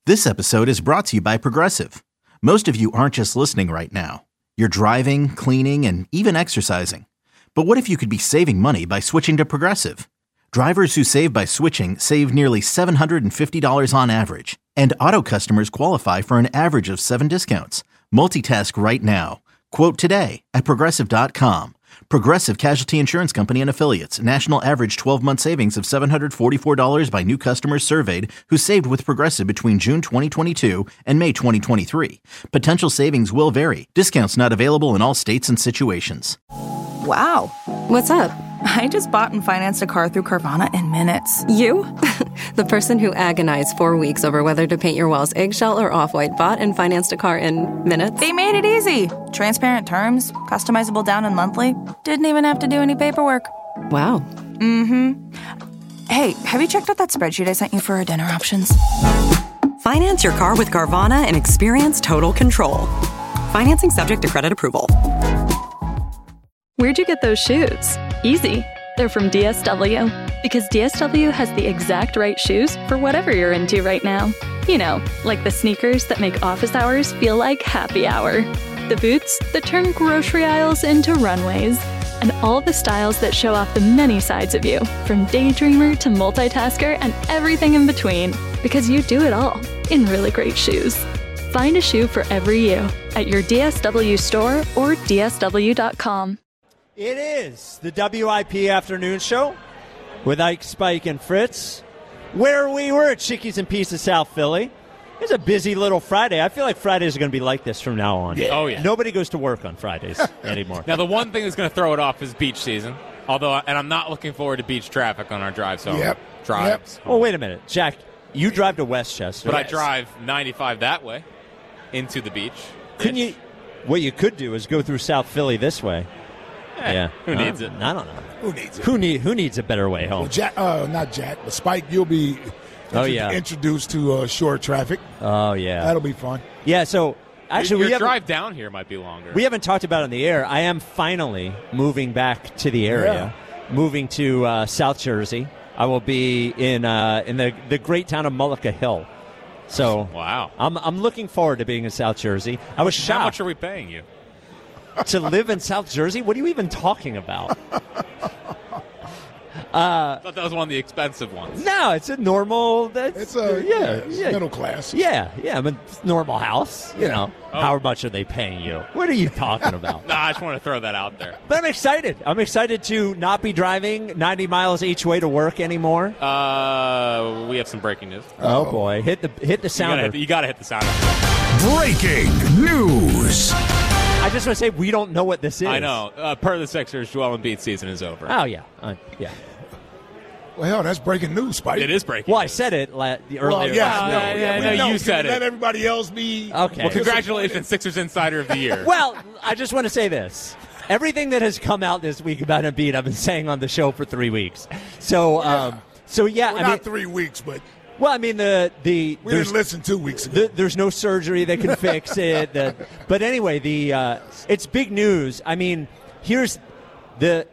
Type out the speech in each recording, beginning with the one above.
This episode is brought to you by Progressive. Most of you aren't just listening right now. You're driving, cleaning, and even exercising. But what if you could be saving money by switching to Progressive? Drivers who save by switching save nearly $750 on average. And auto customers qualify for an average of 7 discounts. Multitask right now. Quote today at Progressive.com. Progressive Casualty Insurance Company and Affiliates. National average 12-month savings of $744 by new customers surveyed who saved with Progressive between June 2022 and May 2023. Potential savings will vary. Discounts not available in all states and situations. Wow. What's up? I just bought and financed a car through Carvana in minutes. You? The person who agonized 4 weeks over whether to paint your walls eggshell or off-white bought and financed a car in minutes? They made it easy. Transparent terms, customizable down and monthly. Didn't even have to do any paperwork. Wow. Mm-hmm. Hey, have you checked out that spreadsheet I sent you for our dinner options? Finance your car with Carvana and experience total control. Financing subject to credit approval. Where'd you get those shoes? Easy. They're from DSW. Because DSW has the exact right shoes for whatever you're into right now. You know, like the sneakers that make office hours feel like happy hour. The boots that turn grocery aisles into runways. And all the styles that show off the many sides of you, from daydreamer to multitasker and everything in between. Because you do it all in really great shoes. Find a shoe for every you at your DSW store or DSW.com. It is the WIP Afternoon Show with Ike, Spike, and Fritz. Where we were at Chickies and Pieces, South Philly. It's a busy little Friday. I feel like Fridays are going to be like this from now on. Yeah. Oh, yeah. Nobody goes to work on Fridays anymore. Now, the one thing that's going to throw it off is beach season. And I'm not looking forward to beach traffic on our drives home. Drives. Well, wait a minute. Jack, you drive to Westchester. But I drive 95 that way into the beach. Couldn't you? What you could do is go through South Philly this way. Yeah. Who needs it? I don't know. Who needs it? Who needs a better way home? Well, Jack, not Jack, but Spike, you'll be introduced to short traffic. Oh, yeah. That'll be fun. Yeah, so actually your drive down here might be longer. We haven't talked about it on the air. I am finally moving back to the area, moving to South Jersey. I will be in the great town of Mullica Hill. So wow, I'm looking forward to being in South Jersey. I was shocked. How much are we paying you? To live in South Jersey? What are you even talking about? I thought that was one of the expensive ones. No, it's a normal. It's middle class. Yeah. I'm a normal house. You know, how much are they paying you? What are you talking about? I just want to throw that out there. But I'm excited. I'm excited to not be driving 90 miles each way to work anymore. We have some breaking news. Oh boy, hit the sounder. You got to hit the sounder. Breaking news. I just want to say we don't know what this is. I know. Per the Sixers, Joel Embiid season is over. Oh yeah, yeah. Well, hell, that's breaking news, Spike. It is breaking. Well, I said it earlier. Well, you said it. Let everybody else be. Okay. Well, congratulations, Sixers Insider of the Year. Well, I just want to say this. Everything that has come out this week about Embiid, I've been saying on the show for 3 weeks. So, not 3 weeks, but. Well, I mean, we didn't listen 2 weeks ago. There's no surgery that can fix it. But anyway, it's big news. I mean, here's the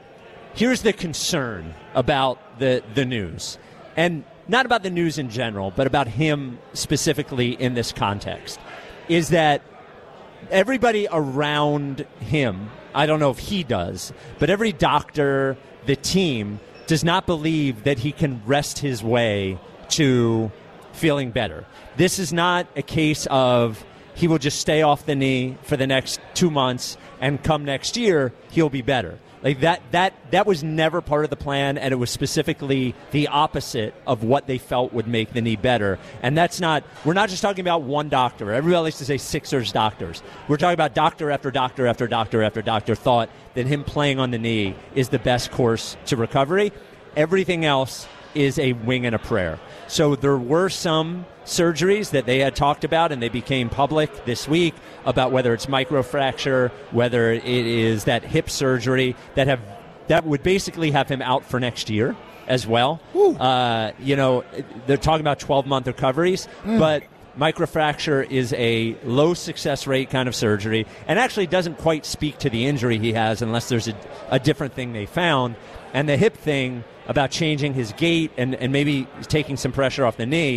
concern about the news, and not about the news in general, but about him specifically in this context, is that everybody around him, I don't know if he does, but every doctor, the team, does not believe that he can rest his way to feeling better. This is not a case of he will just stay off the knee for the next 2 months and come next year he'll be better. Like that was never part of the plan, and it was specifically the opposite of what they felt would make the knee better. And we're not just talking about one doctor. Everybody likes to say Sixers doctors. We're talking about doctor after doctor after doctor after doctor thought that him playing on the knee is the best course to recovery. Everything else is a wing and a prayer. So there were some surgeries that they had talked about, and they became public this week about whether it's microfracture, whether it is that hip surgery that would basically have him out for next year as well. They're talking about 12-month recoveries, but microfracture is a low success rate kind of surgery and actually doesn't quite speak to the injury he has unless there's a different thing they found. And the hip thing about changing his gait and maybe taking some pressure off the knee,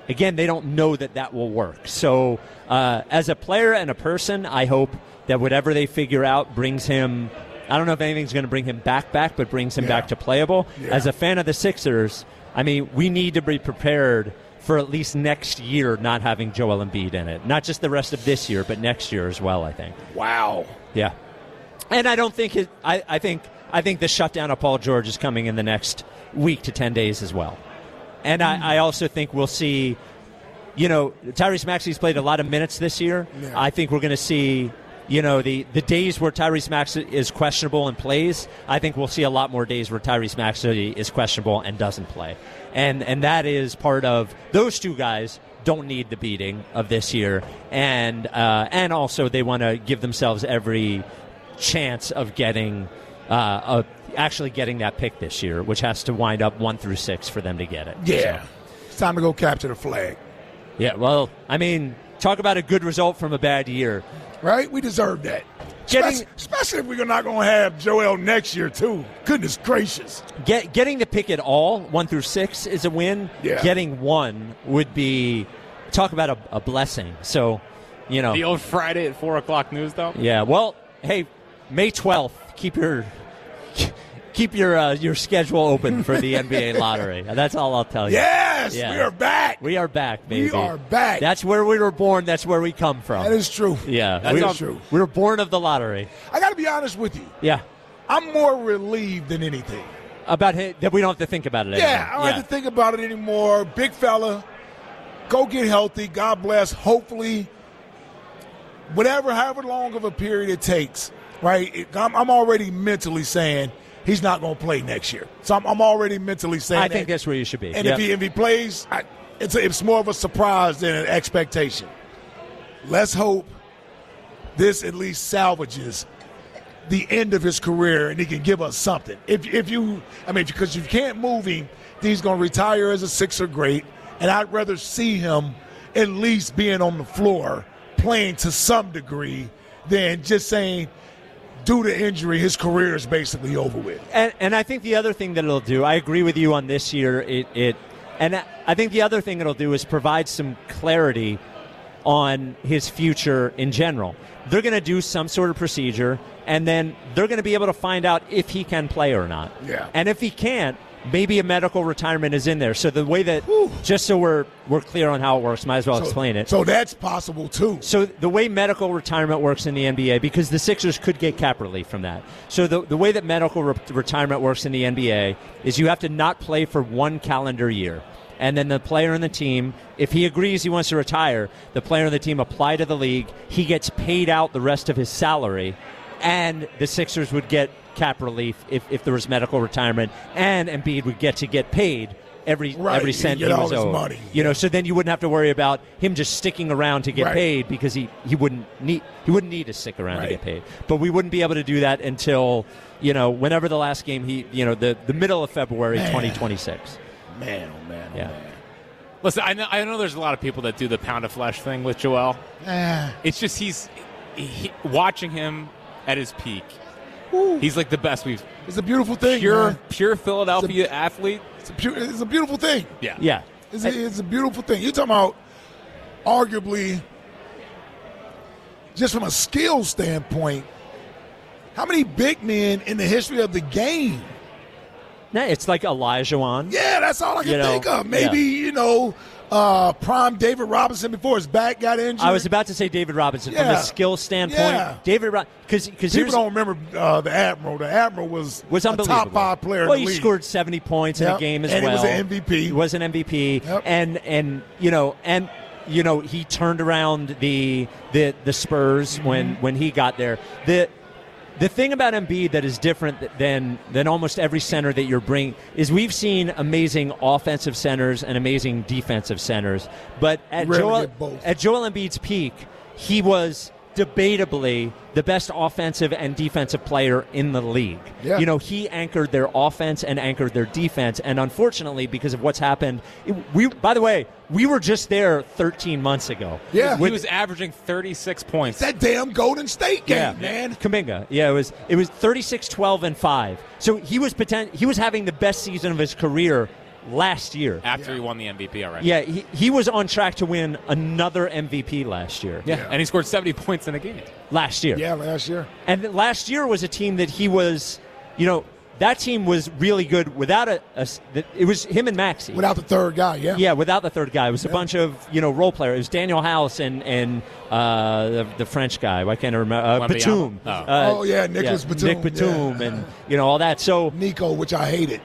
again, they don't know that will work. So as a player and a person, I hope that whatever they figure out brings him, I don't know if anything's going to bring him back, but brings him back to playable. Yeah. As a fan of the Sixers, I mean, we need to be prepared for at least next year not having Joel Embiid in it. Not just the rest of this year, but next year as well, I think. Wow. Yeah. And I don't think I think the shutdown of Paul George is coming in the next week to 10 days as well. And I also think we'll see, Tyrese Maxey's played a lot of minutes this year. Yeah. I think we're going to see, the days where Tyrese Maxey is questionable and plays, I think we'll see a lot more days where Tyrese Maxey is questionable and doesn't play. And that is part of, those two guys don't need the beating of this year. And also they want to give themselves every chance of getting actually getting that pick this year, which has to wind up 1 through 6 for them to get it. Yeah. So. It's time to go capture the flag. Yeah, well, I mean, talk about a good result from a bad year. Right? We deserve that. Especially if we're not going to have Joel next year, too. Goodness gracious. Getting the pick at all, 1 through 6, is a win. Yeah. Getting 1 would be, talk about a blessing. So, The old Friday at 4 o'clock news, though? Yeah, well, hey, May 12th, keep your schedule open for the NBA lottery. That's all I'll tell you. Yes, yeah. We are back. We are back, baby. We are back. That's where we were born. That's where we come from. That is true. Yeah, that's true. We were born of the lottery. I got to be honest with you. Yeah. I'm more relieved than anything. About that we don't have to think about it anymore. Yeah, I don't have to think about it anymore. Big fella, go get healthy. God bless. Hopefully, however long of a period it takes, right? I'm already mentally saying he's not going to play next year. So I'm already mentally saying I think that's where you should be. And if he plays, it's more of a surprise than an expectation. Let's hope this at least salvages the end of his career and he can give us something. Because if you can't move him, he's going to retire as a Sixer great, and I'd rather see him at least being on the floor playing to some degree than just saying, due to injury, his career is basically over with. And I think the other thing that it'll do, I agree with you on this year, and I think the other thing it'll do is provide some clarity on his future in general. They're going to do some sort of procedure, and then they're going to be able to find out if he can play or not. Yeah. And if he can't, maybe a medical retirement is in there. So the way that, just so we're clear on how it works, might as well explain it. So that's possible too. So the way medical retirement works in the NBA, because the Sixers could get cap relief from that. So the way that medical retirement works in the NBA is you have to not play for 1 calendar year. And then the player on the team, if he agrees he wants to retire, the player on the team apply to the league. He gets paid out the rest of his salary, and the Sixers would get cap relief if there was medical retirement, and Embiid would get paid every cent he was owed. Money. So then you wouldn't have to worry about him just sticking around to get paid, because he wouldn't need to stick around to get paid. But we wouldn't be able to do that until whenever the last game the middle of February 2026. Man, oh man, yeah. Man. Listen, I know there's a lot of people that do the pound of flesh thing with Joel. It's just watching him at his peak. Ooh. He's like the best we've. It's a beautiful thing. Pure Philadelphia athlete. It's a beautiful thing. Yeah. It's a beautiful thing. You're talking about arguably, just from a skill standpoint, how many big men in the history of the game? Yeah, it's like Olajuwon. Yeah, that's all I can think of. Maybe, prime David Robinson before his back got injured. I was about to say David Robinson from a skill standpoint. Yeah. David because people don't remember the Admiral. The Admiral was a top 5 player in the league. He scored 70 points in a game as well. And he was an MVP. He was an MVP. Yep. And he turned around the Spurs when he got there. The thing about Embiid that is different than almost every center that you're bringing is we've seen amazing offensive centers and amazing defensive centers. But at Joel Embiid's peak, he was debatably the best offensive and defensive player in the league. Yeah. He anchored their offense and anchored their defense. And unfortunately, because of what's happened, by the way, we were just there 13 months ago. Yeah, he was averaging 36 points. That damn Golden State game, man. Kuminga. Yeah, it was 36, 12, and 5. So he was having the best season of his career last year. After he won the MVP already. Yeah, he was on track to win another MVP last year. Yeah, and he scored 70 points in a game. Last year. Yeah, last year. And last year was a team that he was, that team was really good without it was him and Maxey. Without the third guy, yeah. Yeah, without the third guy. It was a bunch of, role players. It was Daniel House and the French guy. Why can't I remember? Batum. Nicholas Batum. Nick Batum and, all that. So Nico, which I hated.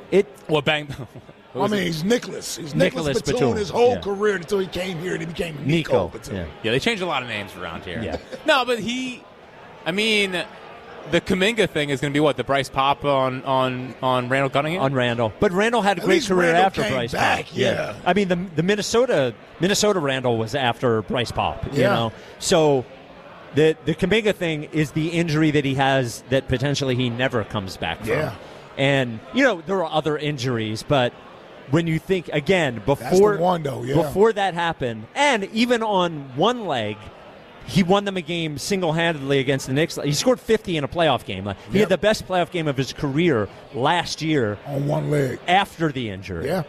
He's Nicholas. He's Nicholas Batum his whole career until he came here and he became Nico Batum. Yeah, they changed a lot of names around here. Yeah. No, but the Kuminga thing is going to be what? The Bryce Pop on Randall Cunningham? On Randall. But Randall had a great career Randall after came Bryce back, Pop. Yeah. I mean, the Minnesota Randall was after Bryce Pop, you know? So the Kuminga thing is the injury that he has that potentially he never comes back from. Yeah. And, there are other injuries, but when you think, again, before That's the one, though, before that happened, and even on one leg, he won them a game single-handedly against the Knicks. He scored 50 in a playoff game. He had the best playoff game of his career last year. On one leg. After the injury. Yeah.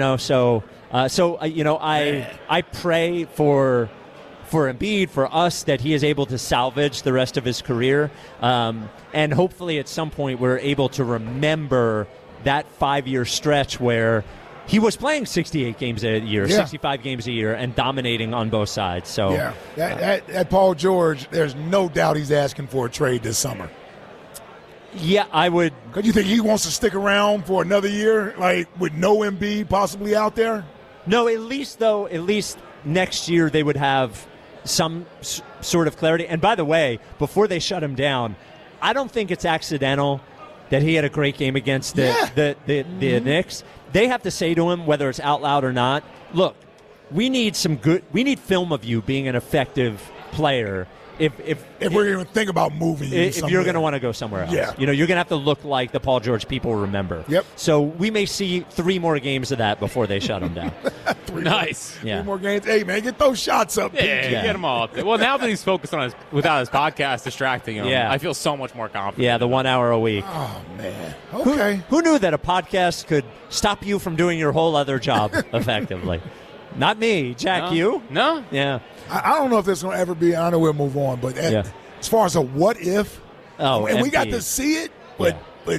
I pray for Embiid, for us, that he is able to salvage the rest of his career. And hopefully at some point we're able to remember that 5-year stretch where he was playing 68 games a year, 65 games a year, and dominating on both sides. So that Paul George, there's no doubt he's asking for a trade this summer. Yeah, I would. Because you think he wants to stick around for another year, with no Embiid possibly out there? No, at least next year they would have some sort of clarity. And by the way, before they shut him down, I don't think it's accidental that he had a great game against the Knicks. They have to say to him, whether it's out loud or not, look, we need film of you being an effective player. If we're going to think about moving you if you're going to want to go somewhere else. Yeah. You're going to have to look like the Paul George people remember. Yep. So we may see 3 more games of that before they shut him down. Nice. 3 more games. Hey, man, get those shots up. Yeah, get them all up there. Well, now that he's focused on without his podcast distracting him, I feel so much more confident. Yeah, the 1 hour a week. Oh, man. Okay. Who knew that a podcast could stop you from doing your whole other job effectively? Not me. Jack, you? No. Yeah. I don't know if this will ever be. I know we'll move on, but as far as a what if, and we got to see it, but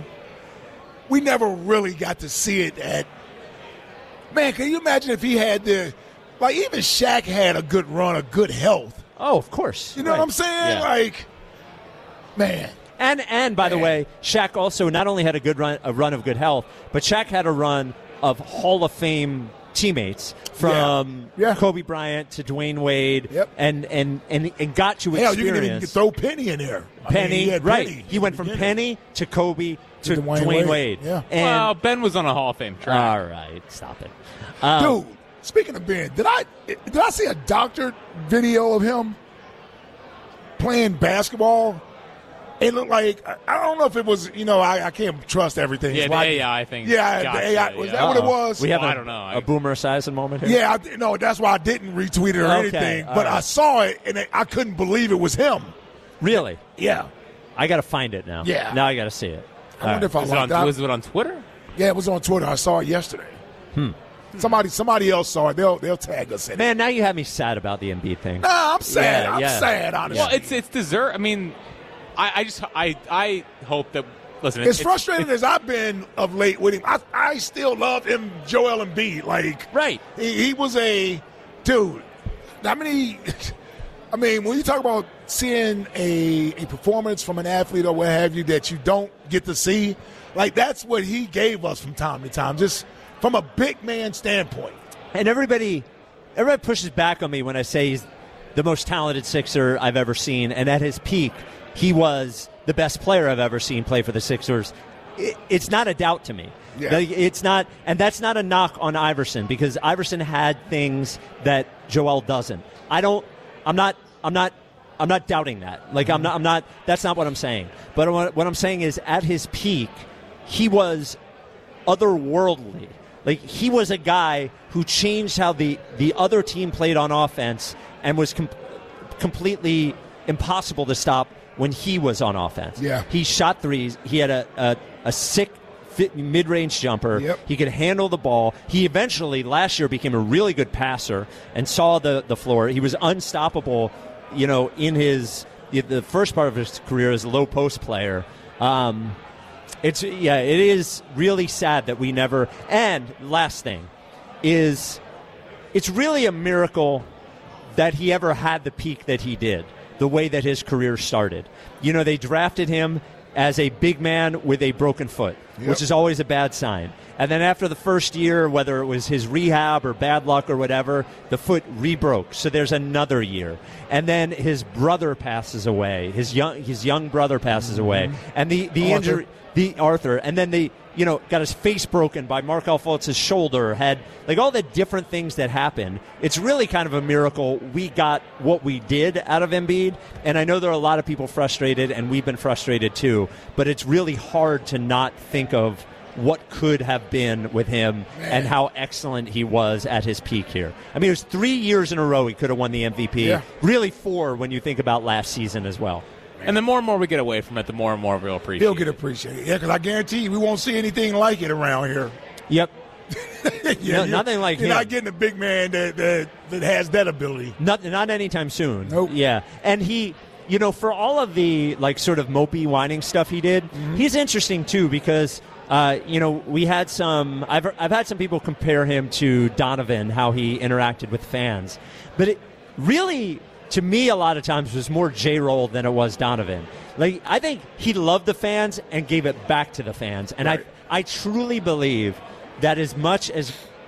we never really got to see it at. Man, can you imagine if he had even Shaq had a good run, a good health. Oh, of course. You know what I'm saying? Yeah. Man. And by the way, Shaq also not only had a run of good health, but Shaq had a run of Hall of Fame teammates from Kobe Bryant to Dwayne Wade, and got to experience. Hell, you can even throw Penny in there. Penny, he went from Penny to Kobe to Dwayne Wade. Yeah. Well, Ben was on a Hall of Fame track. All right, stop it. Dude, speaking of Ben, did I see a doctored video of him playing basketball? It looked like, I don't know if it was, I can't trust everything. Yeah, the AI thing. Yeah, the AI. Was that what it was? We have I don't know. A Boomer Esiason moment here? Yeah, that's why I didn't retweet it or anything. But I saw it, and I couldn't believe it was him. Really? Yeah. I got to find it now. Yeah. Now I got to see it. I wonder if I was it on Twitter? Yeah, it was on Twitter. I saw it yesterday. Somebody else saw it. They'll tag us in it. Man, now you have me sad about the Embiid thing. Nah, I'm sad. I'm sad, honestly. Well, it's deserved. I mean, I hope that. Listen, as frustrated as I've been of late with him, I still love him, Joel Embiid. Right. He was a dude. When you talk about seeing a performance from an athlete or what have you that you don't get to see, that's what he gave us from time to time, just from a big man standpoint. And everybody pushes back on me when I say he's the most talented Sixer I've ever seen, and at his peak, he was the best player I've ever seen play for the Sixers. It's not a doubt to me. Yeah. It's not, and that's not a knock on Iverson, because Iverson had things that Joel doesn't. I'm not doubting that. I'm not. That's not what I'm saying. But what I'm saying is, at his peak, he was otherworldly. He was a guy who changed how the other team played on offense, and was completely impossible to stop when he was on offense. Yeah. He shot threes. He had a sick mid-range jumper. Yep. He could handle the ball. He eventually, last year, became a really good passer and saw the floor. He was unstoppable, in the first part of his career as a low post player. It is really sad that we never. And last thing is, it's really a miracle that he ever had the peak that he did, the way that his career started. They drafted him as a big man with a broken foot, which is always a bad sign. And then after the first year, whether it was his rehab or bad luck or whatever, the foot rebroke. So there's another year. And then his brother passes away. His young brother passes away. And the injury, Arthur, and then got his face broken by Markelle Fultz's shoulder, had all the different things that happened. It's really kind of a miracle we got what we did out of Embiid, and I know there are a lot of people frustrated, and we've been frustrated too, but it's really hard to not think of what could have been with him and how excellent he was at his peak here. I mean, it was 3 years in a row he could have won the MVP. Really 4 when you think about last season as well. And the more and more we get away from it, the more and more we'll appreciate it. He'll get appreciated. Yeah, because I guarantee you we won't see anything like it around here. Yep. Nothing like him. You're not getting a big man that has that ability. Not anytime soon. Nope. Yeah. And he, for all of the, sort of mopey, whining stuff he did, he's interesting, too, because, we had some – I've had some people compare him to Donovan, how he interacted with fans. But it really – to me, a lot of times, was more J-Roll than it was Donovan. I think he loved the fans and gave it back to the fans. And I truly believe that as much as,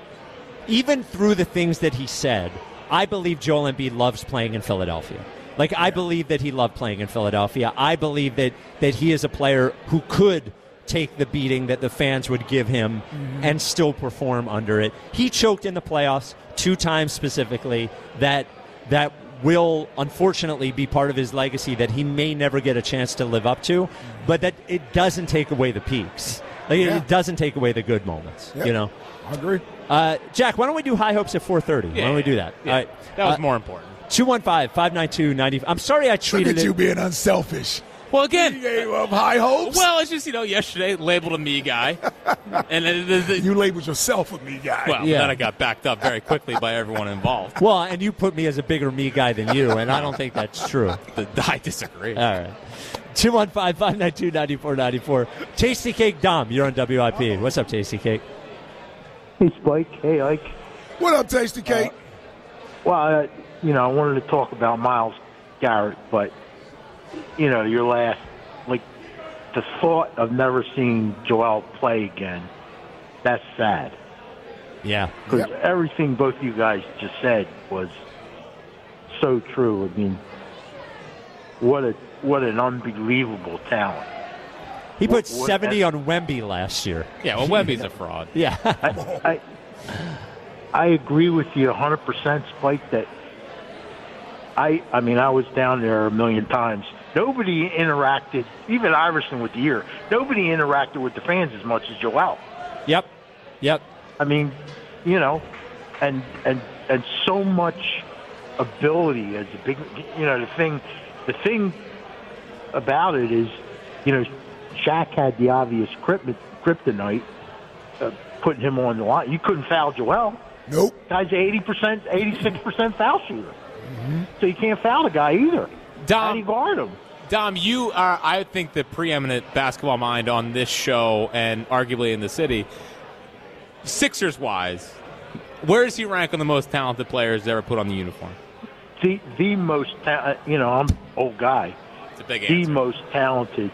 even through the things that he said, I believe Joel Embiid loves playing in Philadelphia. I believe that he loved playing in Philadelphia. I believe that he is a player who could take the beating that the fans would give him and still perform under it. He choked in the playoffs 2 times specifically that will unfortunately be part of his legacy that he may never get a chance to live up to, but that it doesn't take away the peaks. It doesn't take away the good moments. I agree. Jack, why don't we do High Hopes at 4:30? Why don't we do that? Yeah. All right. That was more important. 215-592-90. I'm sorry I treated Look at you being unselfish. Well, again, you gave up high hopes. Well, it's just yesterday labeled a me guy, and you labeled yourself a me guy. Well, then I got backed up very quickly by everyone involved. Well, and you put me as a bigger me guy than you, and I don't think that's true. I disagree. All right. 215-592-9494. Tasty Cake Dom, you're on WIP. What's up, Tasty Cake? Hey, Spike. Hey, Ike. What up, Tasty Cake? I wanted to talk about Myles Garrett, but your last, the thought of never seeing Joel play again, that's sad. Yeah. Because everything both you guys just said was so true. I mean, what an unbelievable talent. He put 70 on Wemby last year. Yeah, well, Wemby's a fraud. Yeah. I agree with you 100%, Spike, that I was down there a million times. Nobody interacted, even Iverson with the ear, nobody interacted with the fans as much as Joel. Yep. I mean, and so much ability as a big, the thing about it is, Shaq had the obvious kryptonite, putting him on the line. You couldn't foul Joel. Nope. Guy's 86% foul shooter. So you can't foul the guy either. How do you guard him? Dom, you are, I think, the preeminent basketball mind on this show and arguably in the city. Sixers-wise, where does he rank on the most talented players ever put on the uniform? The most, I'm an old guy. It's a big answer. The most talented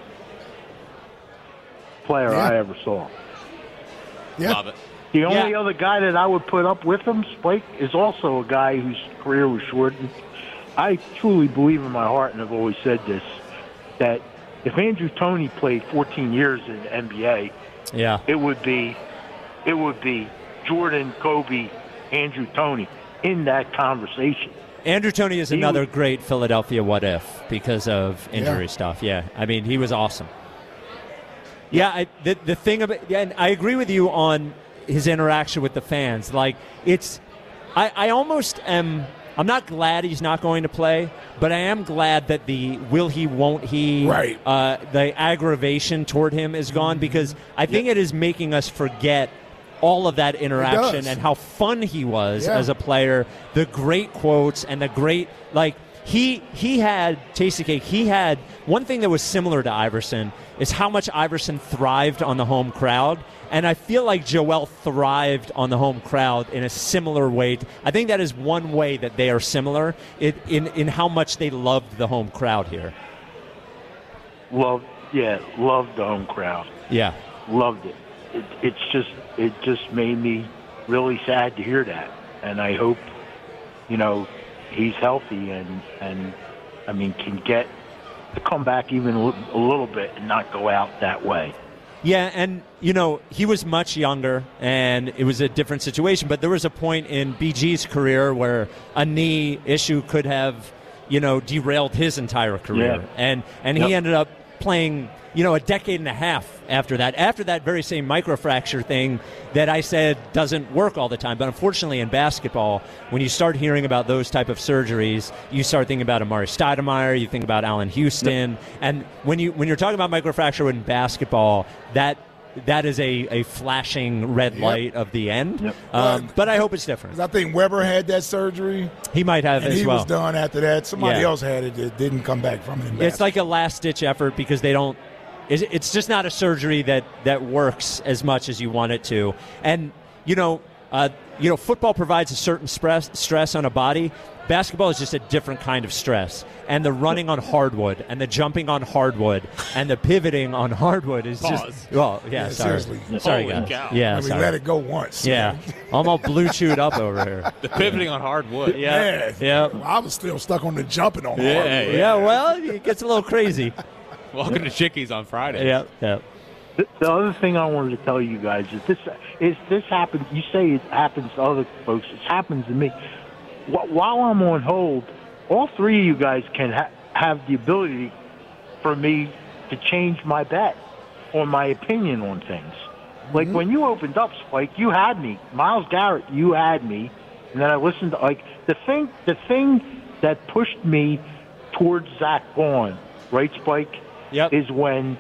player I ever saw. Yeah. Love it. The only other guy that I would put up with him, Spike, is also a guy whose career was shortened. I truly believe in my heart, and I've always said this, that if Andrew Toney played 14 years in the NBA, it would be Jordan, Kobe, Andrew Toney in that conversation. Andrew Toney is another great Philadelphia what if because of injury stuff. Yeah, I mean, he was awesome. Yeah, the thing about, and I agree with you on his interaction with the fans. I almost am I'm not glad he's not going to play, but I am glad that the will he, won't he, the aggravation toward him is gone, because I think it is making us forget all of that interaction and how fun he was as a player, the great quotes and the great, like, he had, Tastykake, he had one thing that was similar to Iverson is how much Iverson thrived on the home crowd. And I feel like Joel thrived on the home crowd in a similar way. I think that is one way that they are similar in how much they loved the home crowd here. Loved the home crowd. Yeah. Loved it. It just made me really sad to hear that. And I hope, he's healthy and I mean, can get to come back even a little bit and not go out that way. Yeah, and, he was much younger, and it was a different situation. But there was a point in BG's career where a knee issue could have, derailed his entire career. Yeah. And he ended up playing, a decade and a half after that very same microfracture thing that I said doesn't work all the time. But unfortunately in basketball, when you start hearing about those type of surgeries, you start thinking about Amari Stoudemire, you think about Allen Houston. And when you're talking about microfracture in basketball, that is a flashing red light of the end. But I hope it's different. I think Weber had that surgery. He might have as well. He was done after that. Somebody else had it that didn't come back from it. It's like a last-ditch effort because they don't – it's just not a surgery that works as much as you want it to. And, football provides a certain stress on a body. Basketball is just a different kind of stress. And the running on hardwood and the jumping on hardwood and the pivoting on hardwood is just... Well, sorry. Seriously. Sorry, guys. Cow. Yeah, sorry. Let it go once. Yeah. I'm all blue chewed up over here. The pivoting on hardwood. Yeah. Well, I was still stuck on the jumping on hardwood. Yeah, well, it gets a little crazy. Welcome to Chickies on Friday. Yeah. The other thing I wanted to tell you guys is this happens. You say it happens to other folks. It happens to me. While I'm on hold, all three of you guys can have the ability for me to change my bet or my opinion on things. Like when you opened up, Spike, you had me. Myles Garrett, you had me. And then I listened to the thing that pushed me towards Zach Vaughn, right, Spike? Yep. Is when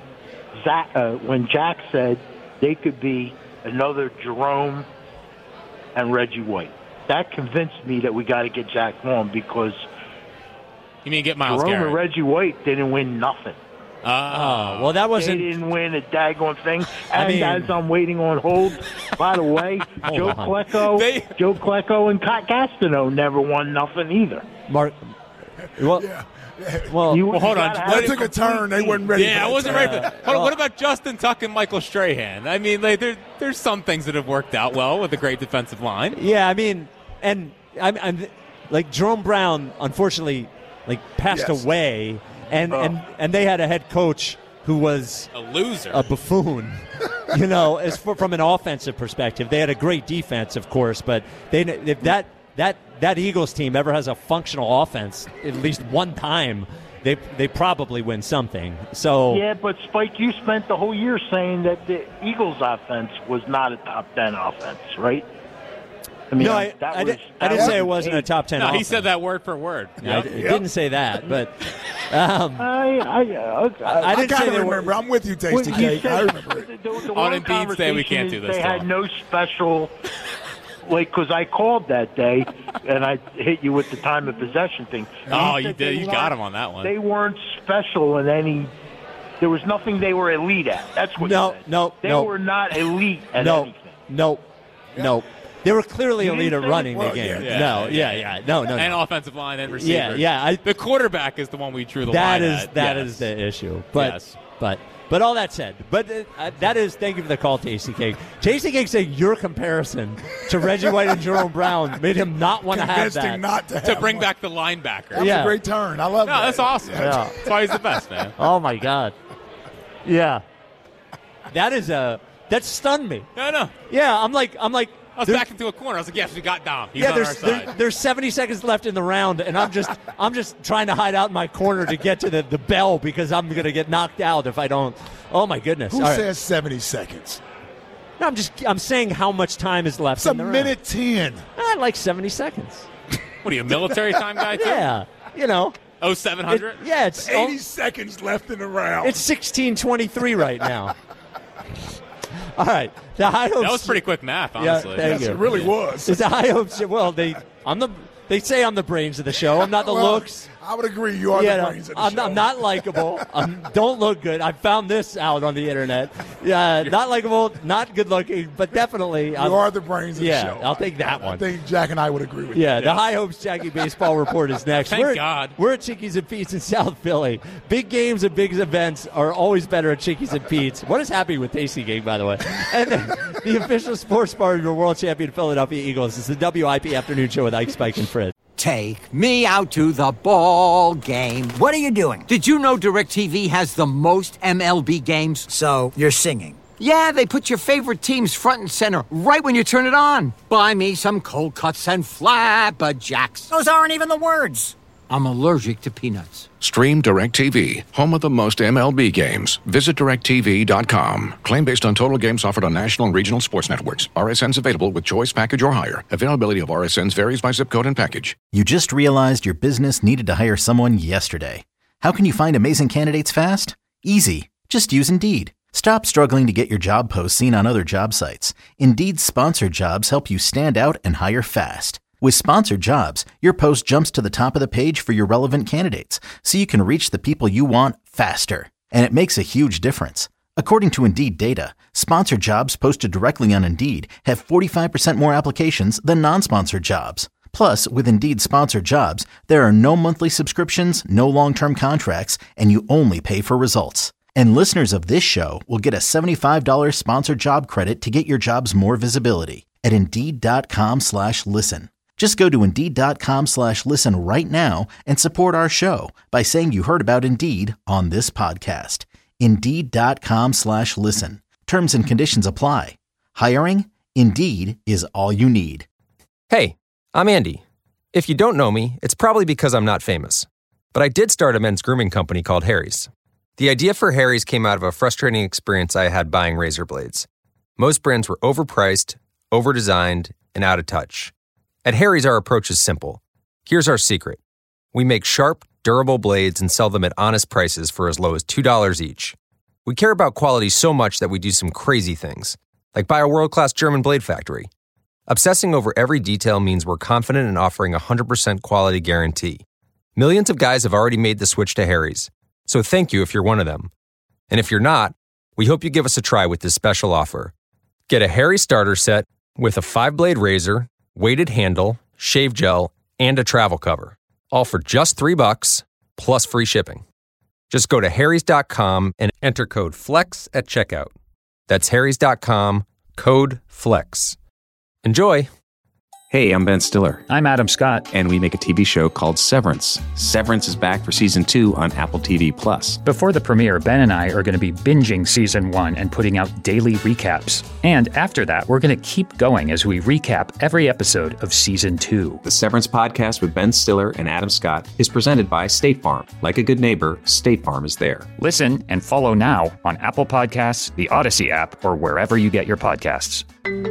Jack said they could be another Jerome and Reggie White. That convinced me that we got to get Zach Vaughn because you mean get Myles Jerome Garrett? and Reggie White didn't win nothing. Well, that wasn't. They didn't win a daggone thing. And as I'm waiting on hold, by the way, Joe Klecko and Gastineau never won nothing either. Mark. Well. Yeah. Well, hold on. They took a turn. They weren't ready. Yeah, I wasn't ready for that. Hold on. What about Justin Tuck and Michael Strahan? I mean, there's some things that have worked out well with a great defensive line. Yeah, I mean, and I'm like Jerome Brown, unfortunately, passed away, and they had a head coach who was a loser, a buffoon. As from an offensive perspective, they had a great defense, of course, but if that Eagles team ever has a functional offense at least one time, they probably win something. So yeah, but Spike, you spent the whole year saying that the Eagles' offense was not a top 10 offense, right? I mean, no, I didn't say it wasn't a top 10. No, offense. he said that word for word. I didn't say that, but I didn't say they remember. were. I'm with you, Tastykake. I remember it. On Embiid's day, we can't do this. They had no special. Because I called that day, and I hit you with the time of possession thing. Oh, you did. You got him on that one. They weren't special in any. There was nothing they were elite at. That's what. They were not elite at anything. No. They were clearly elite at running the game. No. And offensive line and receivers. Yeah. The quarterback is the one we drew the line at. That is the issue. But all that said, that is, thank you for the call, Tastykake. Tastykake said your comparison to Reggie White and Jerome Brown made him not want to have that. Not to bring back the linebacker. That was a great turn. I love that. That's awesome. Yeah. That's why he's the best, man. Oh, my God. Yeah. That stunned me. No. Yeah, I'm like. I was back into a corner. I was like, yes, we got Dom. He's on our side. There's 70 seconds left in the round, and I'm just trying to hide out in my corner to get to the bell because I'm going to get knocked out if I don't. Oh, my goodness. Who says 70 seconds? No, I'm saying how much time is left It's in the a round. minute 10. I like 70 seconds. What are you, a military time guy too? Yeah, 0700? It's 80 seconds left in the round. It's 16:23 right now. All right. The High Hopes. That was pretty quick math, honestly. Yes, it really was. The High Hopes. Well, they say I'm the brains of the show. I'm not the looks. I would agree. You are the brains of the show. I'm not likable. Don't look good. I found this out on the internet. Not likable, not good looking, but definitely. You are the brains of the show. Yeah, I'll take that one. I think Jack and I would agree with you. Yeah, the High Hopes Jackie Baseball Report is next. Thank God. We're at Chickies and Pete's in South Philly. Big games and big events are always better at Chickies and Pete's. What is happening with Tasty Gang, by the way? And the official sports bar of your world champion Philadelphia Eagles. It's the WIP Afternoon Show with Ike, Spike, and Fred. Take me out to the ball game. What are you doing? Did you know DirecTV has the most MLB games? So, you're singing. Yeah, they put your favorite teams front and center right when you turn it on. Buy me some cold cuts and flapjacks. Those aren't even the words. I'm allergic to peanuts. Stream DirecTV, home of the most MLB games. Visit DirecTV.com. Claim based on total games offered on national and regional sports networks. RSNs available with choice package or higher. Availability of RSNs varies by zip code and package. You just realized your business needed to hire someone yesterday. How can you find amazing candidates fast? Easy. Just use Indeed. Stop struggling to get your job posts seen on other job sites. Indeed's sponsored jobs help you stand out and hire fast. With sponsored jobs, your post jumps to the top of the page for your relevant candidates, so you can reach the people you want faster. And it makes a huge difference. According to Indeed data, sponsored jobs posted directly on Indeed have 45% more applications than non-sponsored jobs. Plus, with Indeed sponsored jobs, there are no monthly subscriptions, no long-term contracts, and you only pay for results. And listeners of this show will get a $75 sponsored job credit to get your jobs more visibility at Indeed.com/listen. Just go to Indeed.com/listen right now and support our show by saying you heard about Indeed on this podcast. Indeed.com/listen. Terms and conditions apply. Hiring? Indeed is all you need. Hey, I'm Andy. If you don't know me, it's probably because I'm not famous. But I did start a men's grooming company called Harry's. The idea for Harry's came out of a frustrating experience I had buying razor blades. Most brands were overpriced, overdesigned, and out of touch. At Harry's, our approach is simple. Here's our secret. We make sharp, durable blades and sell them at honest prices for as low as $2 each. We care about quality so much that we do some crazy things, like buy a world-class German blade factory. Obsessing over every detail means we're confident in offering a 100% quality guarantee. Millions of guys have already made the switch to Harry's, so thank you if you're one of them. And if you're not, we hope you give us a try with this special offer. Get a Harry's starter set with a 5-blade razor, weighted handle, shave gel, and a travel cover. All for just $3 plus free shipping. Just go to harrys.com and enter code FLEX at checkout. That's harrys.com, code FLEX. Enjoy! Hey, I'm Ben Stiller. I'm Adam Scott. And we make a TV show called Severance. Severance is back for Season 2 on Apple TV+. Before the premiere, Ben and I are going to be binging Season 1 and putting out daily recaps. And after that, we're going to keep going as we recap every episode of Season 2. The Severance podcast with Ben Stiller and Adam Scott is presented by State Farm. Like a good neighbor, State Farm is there. Listen and follow now on Apple Podcasts, the Odyssey app, or wherever you get your podcasts.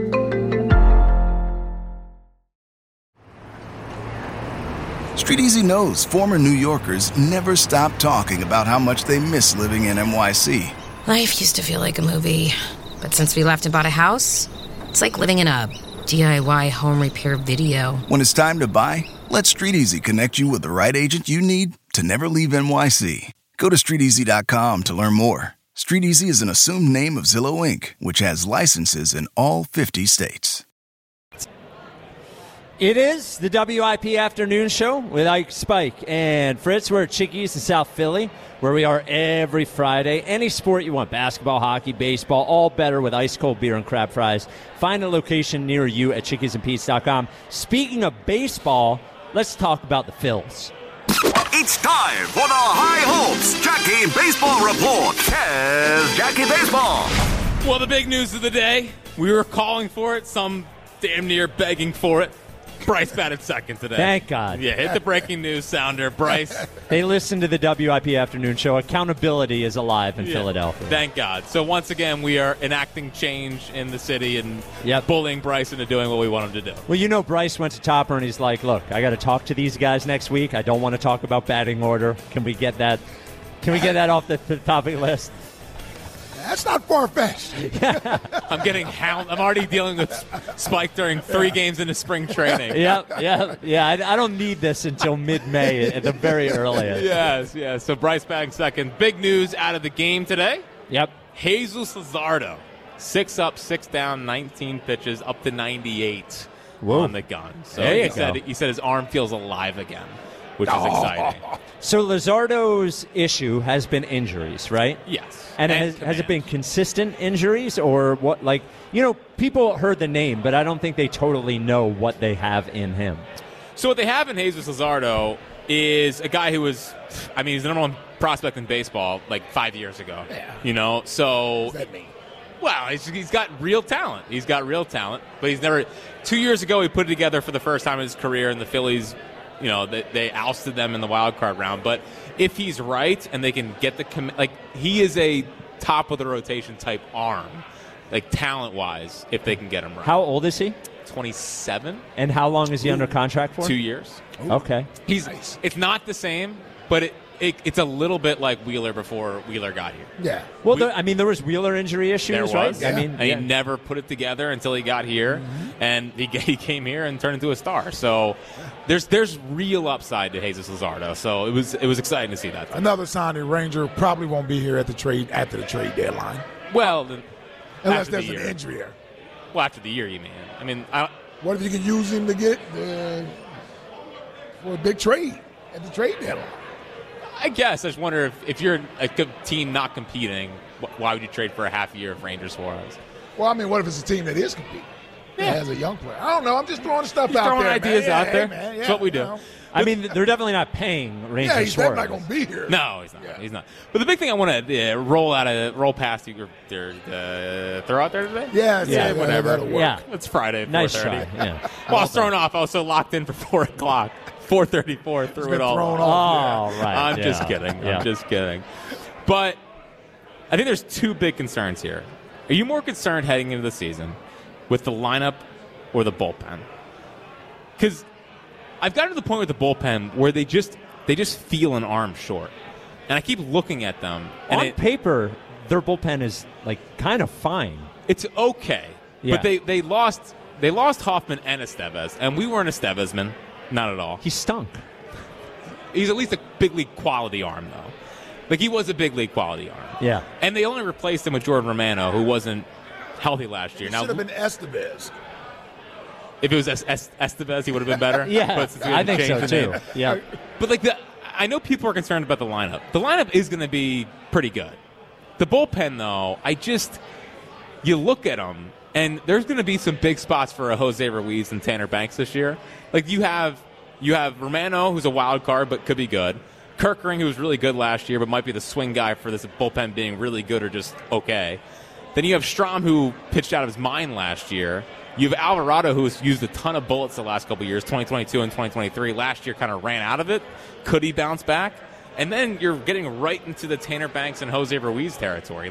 StreetEasy knows former New Yorkers never stop talking about how much they miss living in NYC. Life used to feel like a movie, but since we left and bought a house, it's like living in a DIY home repair video. When it's time to buy, let StreetEasy connect you with the right agent you need to never leave NYC. Go to StreetEasy.com to learn more. StreetEasy is an assumed name of Zillow Inc., which has licenses in all 50 states. It is the WIP Afternoon Show with Ike, Spike, and Fritz. We're at Chickies in South Philly, where we are every Friday. Any sport you want, basketball, hockey, baseball, all better with ice-cold beer and crab fries. Find a location near you at chickiesandpete's.com. Speaking of baseball, let's talk about the Phils. It's time for the High Hopes Jackie Baseball Report. Here's Jackie Baseball. Well, the big news of the day, we were calling for it, some damn near begging for it. Bryce batted second today. Thank God. Yeah, hit the breaking news sounder, Bryce. They listen to the WIP afternoon show. Accountability is alive in Philadelphia. Thank God. So once again, we are enacting change in the city and bullying Bryce into doing what we want him to do. Well, Bryce went to Topper and he's like, look, I got to talk to these guys next week. I don't want to talk about batting order. Can we get that? Can we get that off the topic list? That's not far-fetched. I'm getting hound. I'm already dealing with Spike during 3 games into spring training. Yeah. I don't need this until mid-May at the very earliest. Yes. So Bryce batting second. Big news out of the game today. Yep. Jesus Luzardo, 6 up, 6 down, 19 pitches, up to 98 on the gun. So he said his arm feels alive again, which is exciting. So Luzardo's issue has been injuries, right? Yes. And has it been consistent injuries or what? Like, people heard the name, but I don't think they totally know what they have in him. So what they have in Jesus Luzardo is a guy who was, he's the number one prospect in baseball like 5 years ago. Yeah. So. What does that mean? Well, he's got real talent. But he's never. 2 years ago, he put it together for the first time in his career, and the Phillies, they ousted them in the wild card round. But if he's right and they can get he is a top of the rotation type arm, like talent wise, if they can get him right. How old is he? 27. And how long is he under contract for? 2 years. Ooh. Okay. It's not the same, but it's a little bit like Wheeler before Wheeler got here. Yeah. Well, there was Wheeler injury issues, right? Yeah. And he never put it together until he got here, and he came here and turned into a star. So there's real upside to Jesus Luzardo. So it was exciting to see that. Another sign that Ranger probably won't be here after the trade deadline. Well, unless there's an injury here. Well, after the year, you mean? What if you can use him to get for a big trade at the trade deadline? I guess. I just wonder if you're a good team not competing, why would you trade for a half year of Rangers Suarez? Well, what if it's a team that is competing? Yeah. That has a young player. I don't know. I'm just throwing stuff out throwing there. Ideas out there. Man. That's what we do. They're definitely not paying Rangers He's Suarez. not going to be here. No, he's not. He's not. But the big thing I want to roll past you, throw out there today? Yeah, whatever. Yeah. It's Friday. Nice 4:30. try. Yeah. Well, I was thrown off. I was so locked in for 4 o'clock. 4:34 threw it all off. Oh, right. I'm just kidding. I'm just kidding. But I think there's 2 big concerns here. Are you more concerned heading into the season with the lineup or the bullpen? Because I've gotten to the point with the bullpen where they just feel an arm short. And I keep looking at them. And on paper, their bullpen is kind of fine. It's okay. Yeah. But they lost Hoffman and Estevez, and we weren't Estevezmen. Not at all. He stunk. He's at least a big league quality arm, though. He was a big league quality arm. Yeah. And they only replaced him with Jordan Romano, who wasn't healthy last year. It should have been Estevez. If it was Estevez, he would have been better. Yeah, but I think so, too. Yeah. But I know people are concerned about the lineup. The lineup is going to be pretty good. The bullpen, though, you look at them, and there's going to be some big spots for a Jose Ruiz and Tanner Banks this year. You have Romano, who's a wild card but could be good. Kerkering, who was really good last year but might be the swing guy for this bullpen being really good or just okay. Then you have Strahm, who pitched out of his mind last year. You have Alvarado, who has used a ton of bullets the last couple of years, 2022 and 2023. Last year kind of ran out of it. Could he bounce back? And then you're getting right into the Tanner Banks and Jose Ruiz territory.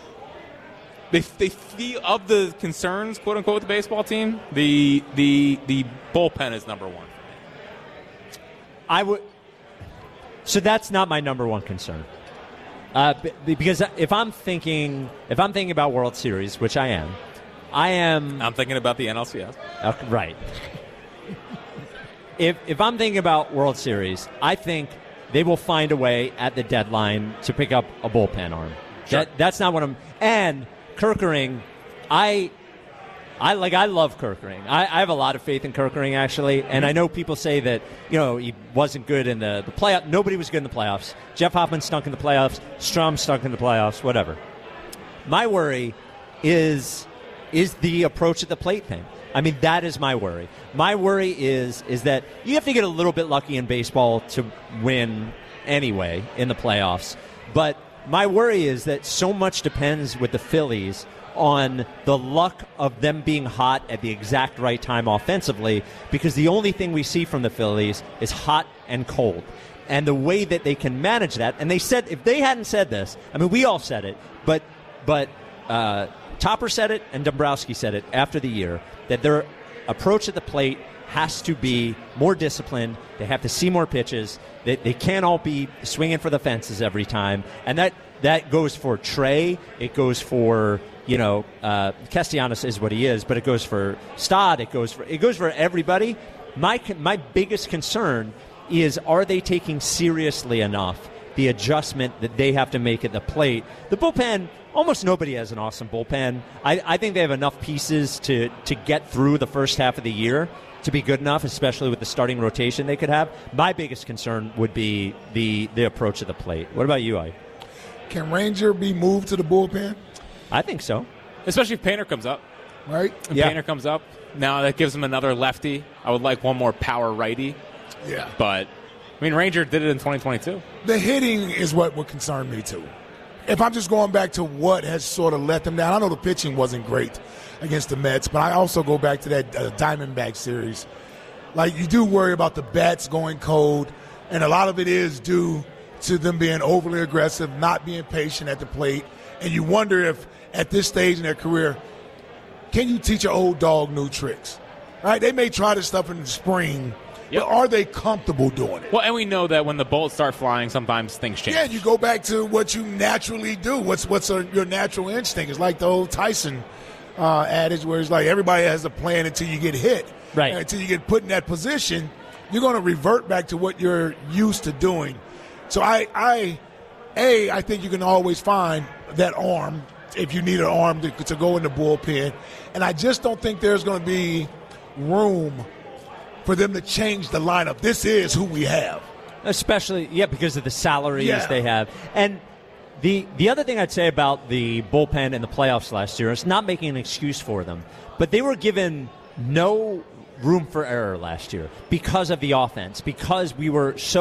They feel, of the concerns, quote unquote, with the baseball team, the bullpen is number one for me. So that's not my number one concern. Because if I'm thinking about World Series, which I am, I'm thinking about the NLCS. Right. If I'm thinking about World Series, I think they will find a way at the deadline to pick up a bullpen arm. Sure. That's not what I'm. And Kerkering, I love Kerkering. I have a lot of faith in Kerkering, actually. And I know people say that, he wasn't good in the playoff. Nobody was good in the playoffs. Jeff Hoffman stunk in the playoffs. Strahm stunk in the playoffs, whatever. My worry is the approach at the plate thing. That is my worry. My worry is that you have to get a little bit lucky in baseball to win anyway in the playoffs. But my worry is that so much depends with the Phillies on the luck of them being hot at the exact right time offensively, because the only thing we see from the Phillies is hot and cold. And the way that they can manage that, and they said, if they hadn't said this, I mean, we all said it, but Topper said it and Dombrowski said it after the year, that their approach at the plate has to be more disciplined. They have to see more pitches. They can't all be swinging for the fences every time. And that goes for Trey. It goes for, Castellanos is what he is, but it goes for Stott. It goes for everybody. My biggest concern is, are they taking seriously enough the adjustment that they have to make at the plate? The bullpen, almost nobody has an awesome bullpen. I think they have enough pieces to get through the first half of the year to be good enough, especially with the starting rotation they could have. My biggest concern would be the approach of the plate. What about you, Ike? Can Ranger be moved to the bullpen? I think so. Especially if Painter comes up. Right? If Painter comes up, now that gives him another lefty. I would like one more power righty. Yeah. But, Ranger did it in 2022. The hitting is what would concern me, too. If I'm just going back to what has sort of let them down, I know the pitching wasn't great against the Mets, but I also go back to that Diamondback series. Like, you do worry about the bats going cold, and a lot of it is due to them being overly aggressive, not being patient at the plate, and you wonder if, at this stage in their career, can you teach an old dog new tricks? Right? They may try this stuff in the spring, but are they comfortable doing it? Well, and we know that when the bullets start flying, sometimes things change. Yeah, you go back to what you naturally do. What's your natural instinct? It's like the old Tyson adage where it's like everybody has a plan until you get hit. Right. And until you get put in that position, you're going to revert back to what you're used to doing. So I think you can always find that arm if you need an arm to go in the bullpen. And I just don't think there's going to be room for them to change the lineup. This is who we have. Especially, because of the salaries they have. And the other thing I'd say about the bullpen in the playoffs last year, it's not making an excuse for them, but they were given no room for error last year because of the offense, because the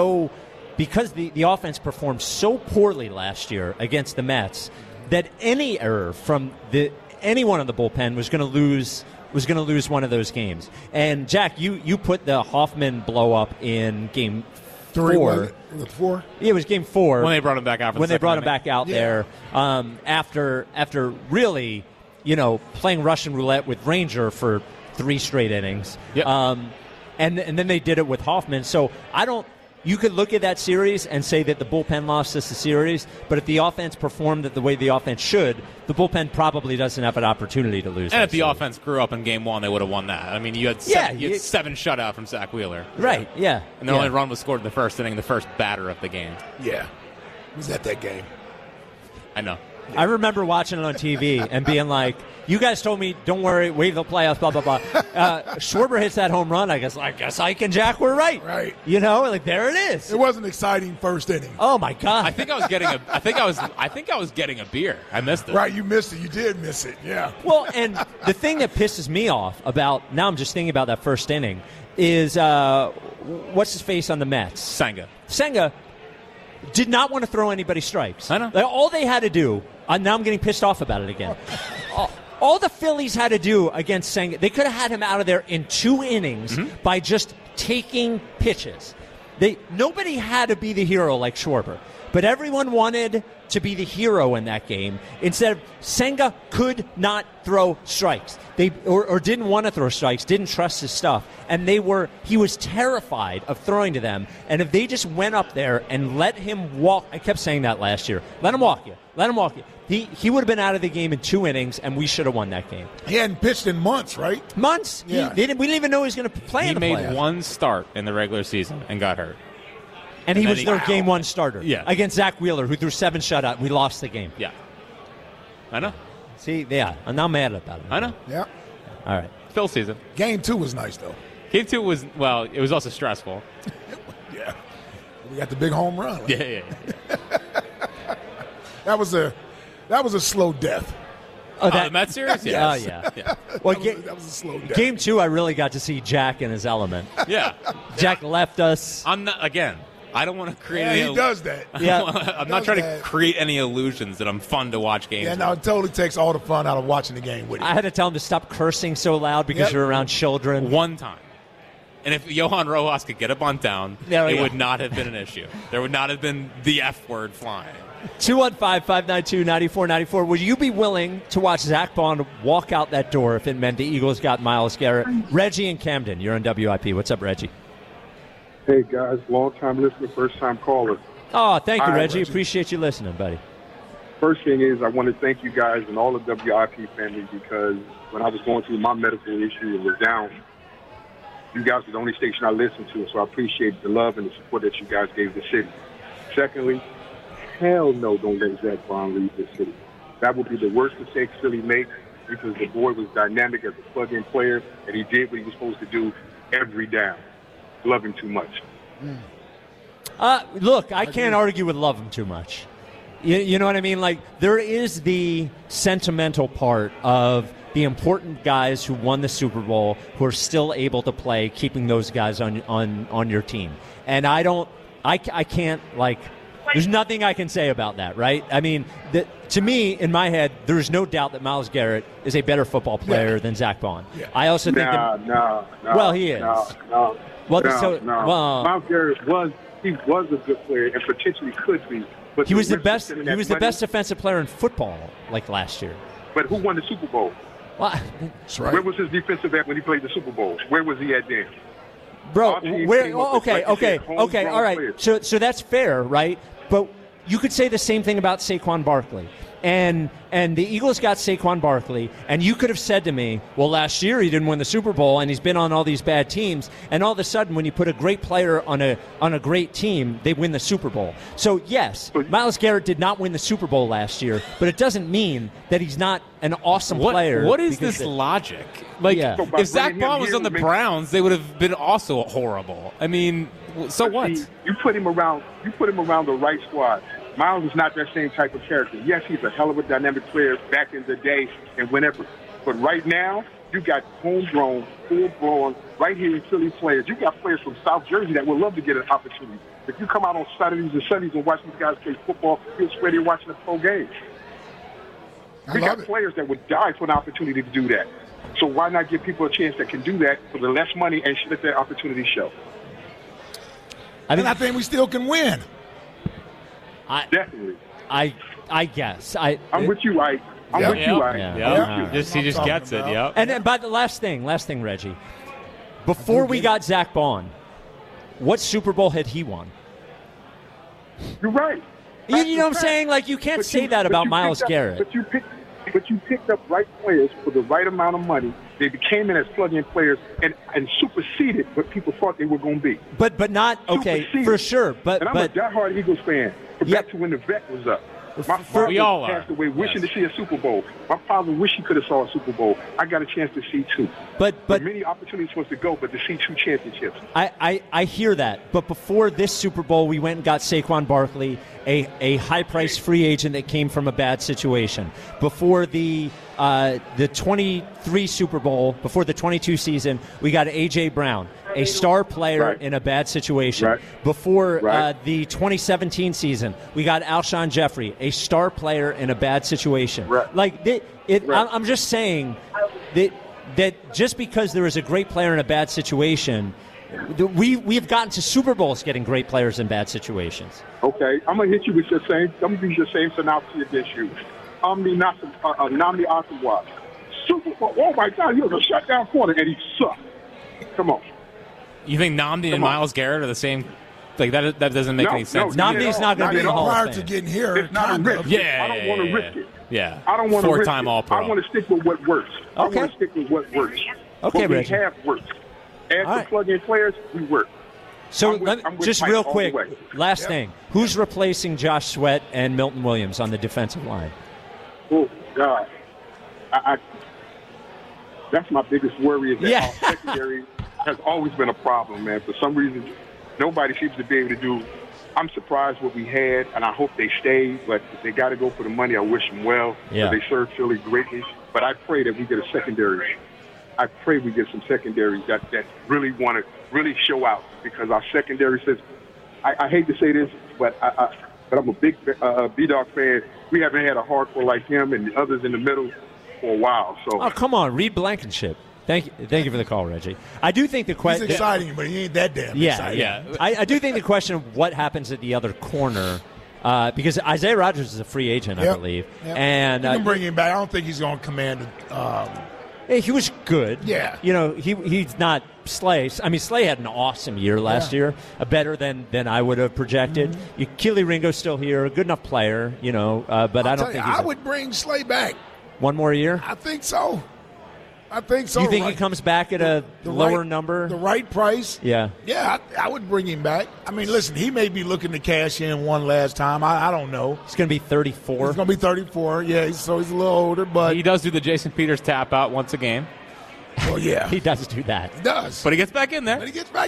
offense performed so poorly last year against the Mets that any error from anyone on the bullpen was going to lose one of those games. And Jack, you put the Hoffman blow up in Game 4. Was it 4? Yeah, it was Game 4 when they brought him back out. There after really, playing Russian roulette with Ranger for 3 straight innings. Yep. And then they did it with Hoffman. So you could look at that series and say that the bullpen lost us the series, but if the offense performed the way the offense should, the bullpen probably doesn't have an opportunity to lose. And if the offense grew up in Game 1, they would have won that. I mean, you had 7 shutout from Zach Wheeler. Right, yeah. And the only run was scored in the first inning, the first batter of the game. Yeah. Was at that game. I know. I remember watching it on TV and being like, you guys told me, don't worry, wait till the playoffs, blah, blah, blah. Schwarber hits that home run. I guess Ike and Jack were right. Right. There it is. It was an exciting first inning. Oh, my God. I think I was getting a beer. I missed it. Right, you missed it. You did miss it, yeah. Well, and the thing that pisses me off about, now I'm just thinking about that first inning, is what's his face on the Mets? Senga did not want to throw anybody strikes. I know. All they had to do, now I'm getting pissed off about it again. All the Phillies had to do against Senga, they could have had him out of there in 2 innings by just taking pitches. Nobody had to be the hero like Schwarber, but everyone wanted to be the hero in that game. Instead of Senga could not throw strikes. Or didn't want to throw strikes, didn't trust his stuff, and he was terrified of throwing to them. And if they just went up there and let him walk, I kept saying that last year, let him walk you. He would have been out of the game in 2 innings, and we should have won that game. He hadn't pitched in months, right? Months. Yeah. We didn't even know he was going to play in the playoffs. He made 1 start in the regular season and got hurt. And he was their Game 1 starter. Yeah. Against Zach Wheeler, who threw 7 shutout. We lost the game. Yeah. I know. See, I'm now mad about it. I know. Yeah. All right. Phil season. Game 2 was nice, though. Game 2 was, it was also stressful. Yeah. We got the big home run. Yeah. That was a slow death. The Mets series? Yeah. Yeah. Well, that was a slow death. Game 2, I really got to see Jack in his element. Yeah. Jack left us. I'm not, again, I don't want to create Yeah, any he does that. Yeah. I'm not trying to create any illusions that I'm fun to watch games. Yeah, no, it totally takes all the fun out of watching the game with you. I had to tell him to stop cursing so loud because you're around children. One time. And if Johan Rojas could get a bunt down, it would not have been an issue. There would not have been the F word flying. 215-592-9494. Would you be willing to watch Zach Bond walk out that door if it meant the Eagles got Myles Garrett? Reggie in Camden, you're on WIP. What's up, Reggie? Hey, guys. Long-time listener, first-time caller. Oh, thank you, Hi, Reggie. Appreciate you listening, buddy. First thing is I want to thank you guys and all the WIP family because when I was going through my medical issue and was down, you guys were the only station I listened to, so I appreciate the love and the support that you guys gave the city. Secondly, hell no, don't let Zach Bond leave this city. That would be the worst mistake Philly makes because the boy was dynamic as a plug-in player, and he did what he was supposed to do every down. Love him too much. Look, I can't argue with love him too much. You know what I mean? Like, there is the sentimental part of the important guys who won the Super Bowl who are still able to play, keeping those guys on your team. And I can't, like, there's nothing I can say about that, right? I mean, to me, in my head, there's no doubt that Myles Garrett is a better football player than Zach Bond. Yeah. I also think well, he is. Myles Garrett was a good player and potentially could be. But he was the best. He was the best defensive player in football, like last year. But who won the Super Bowl? Well, that's right. Where was his defensive at when he played the Super Bowl? Where was he at then? Bro, okay, all right. Players. So that's fair, right? But you could say the same thing about Saquon Barkley. And the Eagles got Saquon Barkley, and you could have said to me, well, last year he didn't win the Super Bowl, and he's been on all these bad teams, and all of a sudden when you put a great player on a great team, they win the Super Bowl. So, yes, Myles Garrett did not win the Super Bowl last year, but it doesn't mean that he's not an awesome player. What is this logic? Like, if Zach Bond was on the Browns, they would have been also horrible. I mean, so what? You put him around the right squad. Myles is not that same type of character. Yes, he's a hell of a dynamic player back in the day and whenever. But right now, you got homegrown, full-blown, right here in Philly players. You got players from South Jersey that would love to get an opportunity. If you come out on Saturdays and Sundays and watch these guys play football, you'll swear you're watching a pro game. We got players that would die for an opportunity to do that. So why not give people a chance that can do that for the less money and let their opportunity show? I think we still can win. Definitely. I guess. I'm with you, Ike. I'm with you, Ike. He just gets it, yeah. And by the last thing, Reggie. Before we got Zach Bond, what Super Bowl had he won? You're right. You know what I'm saying? Like, you can't say that about Myles Garrett. But you picked up right players for the right amount of money. They became in as plug-in players and superseded what people thought they were going to be. But not, okay, for sure. And I'm a diehard Eagles fan. Back to when the vet was up. My father passed away wishing to see a Super Bowl. My father wished he could have saw a Super Bowl. I got a chance to see two. But many opportunities for us to go, but to see two championships. I hear that. But before this Super Bowl, we went and got Saquon Barkley, a high-priced free agent that came from a bad situation. Before the 23 Super Bowl, before the 22 season, we got A.J. Brown, a star player in a bad situation. Before the 2017 season, we got Alshon Jeffrey, a star player in a bad situation. Like, I'm just saying that just because there is a great player in a bad situation, we've gotten to Super Bowls getting great players in bad situations. Okay, I'm gonna hit you with your same. I'm gonna use your same synopsis against you. Nnamdi Asomugha. Super Bowl. Oh my God, he was a shutdown corner and he sucked. Come on. You think Nnamdi and Myles Garrett are the same? Like that doesn't make any sense. Nnamdi's not going to be in the Hall of Fame. Prior to getting here, it's not a risk. I don't want to risk it. Yeah. I don't want to risk it. Four-time All-Pro. I want to stick with what works. I want to stick with what works. Okay, what we have works. As the plug-in players, we work. So just real quick, last thing. Who's replacing Josh Sweat and Milton Williams on the defensive line? Oh, God. That's my biggest worry is that our secondary has always been a problem, man. For some reason, nobody seems to be able to do. I'm surprised what we had, and I hope they stay, but if they got to go for the money, I wish them well. Yeah. They serve Philly greatly, but I pray that we get a secondary. I pray we get some secondaries that really want to really show out because our secondary says I hate to say this, but I'm a big B-Dog fan. We haven't had a hardcore like him and the others in the middle for a while. So, oh, come on, Reed Blankenship. Thank you for the call, Reggie. I do think the question. He's exciting, but he ain't that damn exciting. Yeah. I do think the question of what happens at the other corner, because Isaiah Rodgers is a free agent, I believe, and you can bring him back. I don't think he's going to command. He was good. Yeah. He's not Slay. I mean, Slay had an awesome year last year, better than I would have projected. Mm-hmm. Keely Ringo's still here, a good enough player, but I don't think I would bring Slay back. One more year? I think so. You think he comes back at a lower number? The right price? Yeah. Yeah, I would bring him back. I mean, listen, he may be looking to cash in one last time. I don't know. He's going to be 34. He's going to be 34, yeah, so he's a little older. But he does do the Jason Peters tap out once a game. Well, yeah. He does do that. He does. But he gets back in there.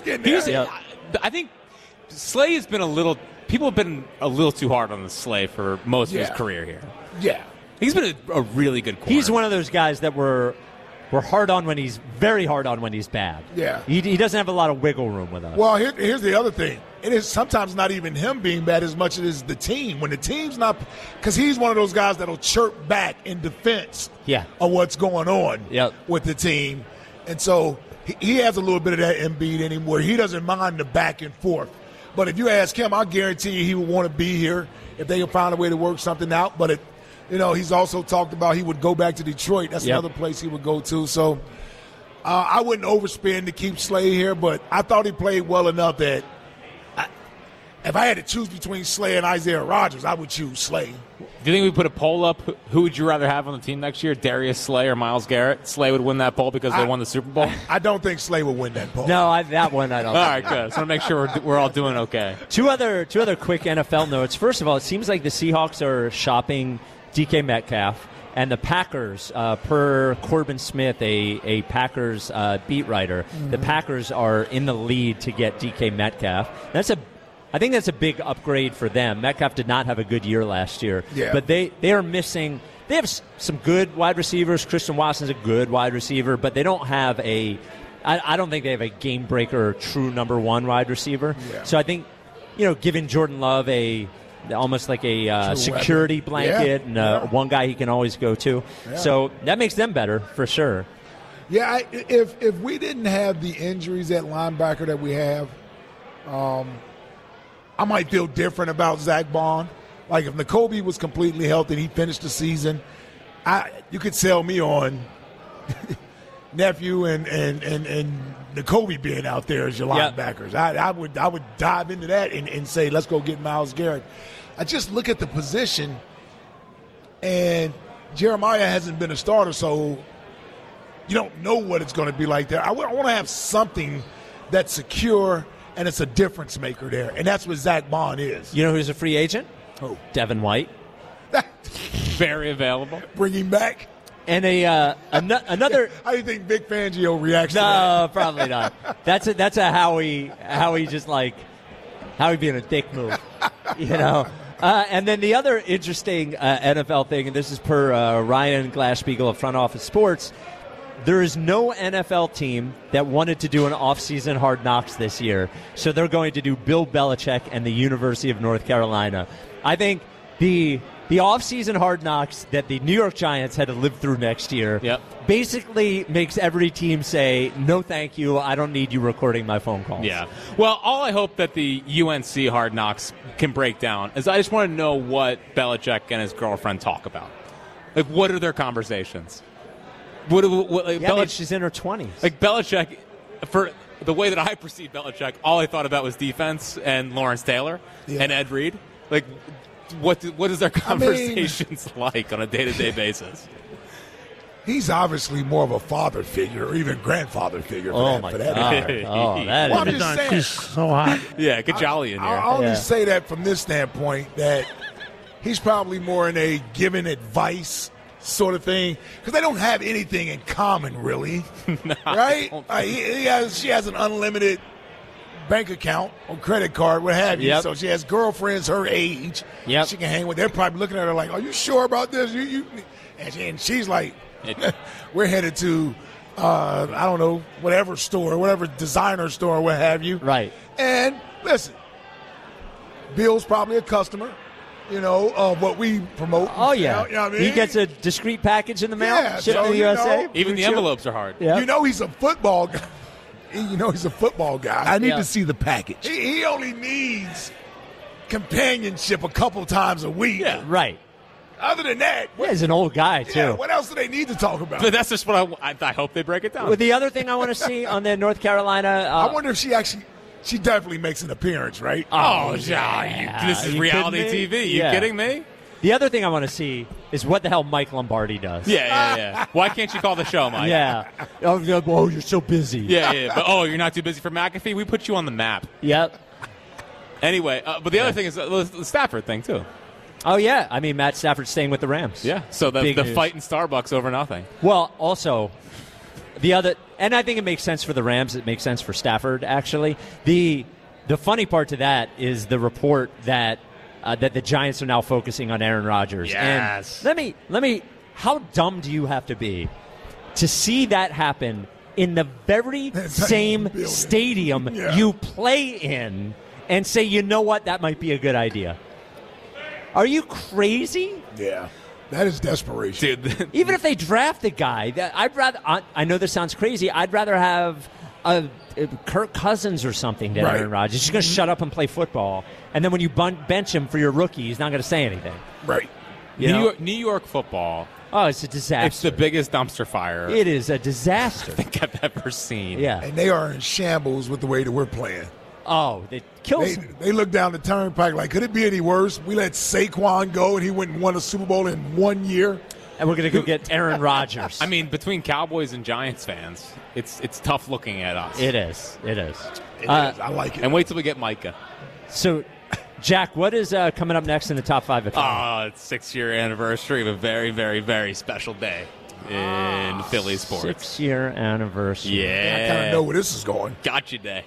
I think Slay has been people have been a little too hard on the Slay for most of his career here. Yeah. He's been a really good corner. He's one of those guys that we're hard on when he's very hard on when he's bad. Yeah. He doesn't have a lot of wiggle room with us. Well, here's the other thing. It is sometimes not even him being bad as much as it is the team. When the team's not – because he's one of those guys that'll chirp back in defense of what's going on with the team. And so he has a little bit of that Embiid in him where he doesn't mind the back and forth. But if you ask him, I guarantee you he would want to be here if they can find a way to work something out. But he's also talked about he would go back to Detroit. That's another place he would go to. So I wouldn't overspend to keep Slay here, but I thought he played well enough that if I had to choose between Slay and Isaiah Rodgers, I would choose Slay. Do you think we put a poll up? Who would you rather have on the team next year, Darius Slay or Myles Garrett? Slay would win that poll because they won the Super Bowl? I don't think Slay would win that poll. No, that one I don't. All right, good. Just want to make sure we're all doing okay. Two other quick NFL notes. First of all, it seems like the Seahawks are shopping DK Metcalf, and the Packers, per Corbin Smith, a Packers beat writer, the Packers are in the lead to get DK Metcalf. I think that's a big upgrade for them. Metcalf did not have a good year last year, but they are missing. They have some good wide receivers. Christian Watson's a good wide receiver, but they don't have I don't think they have a game breaker or true number one wide receiver. Yeah. So I think, giving Jordan Love almost like a security blanket and one guy he can always go to. Yeah. So that makes them better for sure. Yeah, if we didn't have the injuries at linebacker that we have, I might feel different about Zach Bond. Like if Nakobe was completely healthy and he finished the season, you could sell me on Nephew and Nakobe being out there as your linebackers. I would dive into that and say, let's go get Myles Garrett. I just look at the position, and Jeremiah hasn't been a starter, so you don't know what it's going to be like there. I want to have something that's secure and it's a difference maker there, and that's what Zach Bond is. You know who's a free agent? Who? Devin White. Very available. Bring him back. And another. How do you think Vic Fangio reacts to that? No, probably not. That's a Howie just like Howie being a dick move, And then the other interesting NFL thing, and this is per Ryan Glasspiegel of Front Office Sports. There is no NFL team that wanted to do an off-season Hard Knocks this year, so they're going to do Bill Belichick and the University of North Carolina. I think the off-season Hard Knocks that the New York Giants had to live through next year basically makes every team say, no thank you, I don't need you recording my phone calls. Yeah. Well, all I hope that the UNC Hard Knocks can break down is I just want to know what Belichick and his girlfriend talk about. Like, what are their conversations? She's in her 20s. Like Belichick, for the way that I perceive Belichick, all I thought about was defense and Lawrence Taylor and Ed Reed. Like, what is their conversations like on a day-to-day basis? He's obviously more of a father figure or even grandfather figure. For that. I'm just saying. He's so hot. Yeah, get jolly in here. I'll only say that from this standpoint that he's probably more in a giving advice sort of thing, because they don't have anything in common, really. Right? She has an unlimited bank account or credit card, what have you. So she has girlfriends her age. She can hang with. They're probably looking at her like, are you sure about this? And she's like, we're headed to, I don't know, whatever store, whatever designer store, what have you. Right. And listen, Bill's probably a customer, of what we promote. Oh, yeah. You know what I mean? He gets a discreet package in the mail, shipped to the USA. Even the envelopes are hard. Yeah. He's a football guy. He's a football guy. I need to see the package. He only needs companionship a couple times a week. Yeah, right. Other than that, he's an old guy, too. Yeah, what else do they need to talk about? But that's just what I hope they break it down. Well, the other thing I want to see on the North Carolina. I wonder if she definitely makes an appearance, right? Oh, yeah. This is reality TV. You kidding me? The other thing I want to see is what the hell Mike Lombardi does. Yeah. Why can't you call the show, Mike? Yeah. Oh, you're so busy. Yeah. But, you're not too busy for McAfee? We put you on the map. Yep. Anyway, but the other thing is the Stafford thing, too. Oh, yeah. I mean, Matt Stafford's staying with the Rams. Yeah. So the fight in Starbucks over nothing. Well, also, the other, and I think it makes sense for the Rams. It makes sense for Stafford, actually. The funny part to that is the report that the Giants are now focusing on Aaron Rodgers. Yes. And let me. How dumb do you have to be to see that happen in the very same stadium you play in and say, you know what, that might be a good idea? Are you crazy? Yeah. That is desperation. Dude. Even if they draft the guy, I'd rather. I know this sounds crazy. I'd rather have Kirk Cousins or something than Aaron Rodgers. He's going to shut up and play football, and then when you bench him for your rookie, he's not going to say anything. Right. New York football. Oh, it's a disaster. It's the biggest dumpster fire. It is a disaster. I think I've ever seen. Yeah. And they are in shambles with the way that we're playing. Oh, it kills. They look down the turnpike like, could it be any worse? We let Saquon go, and he went and won a Super Bowl in 1 year. And we're going to go get Aaron Rodgers. I mean, between Cowboys and Giants fans, it's tough looking at us. It is. It is. I like it. And wait till we get Micah. So, Jack, what is coming up next in the top 5 of it's 6-year anniversary of a very, very, very special day in Philly sports. 6-year anniversary. Yeah. I kind of know where this is going. Gotcha day.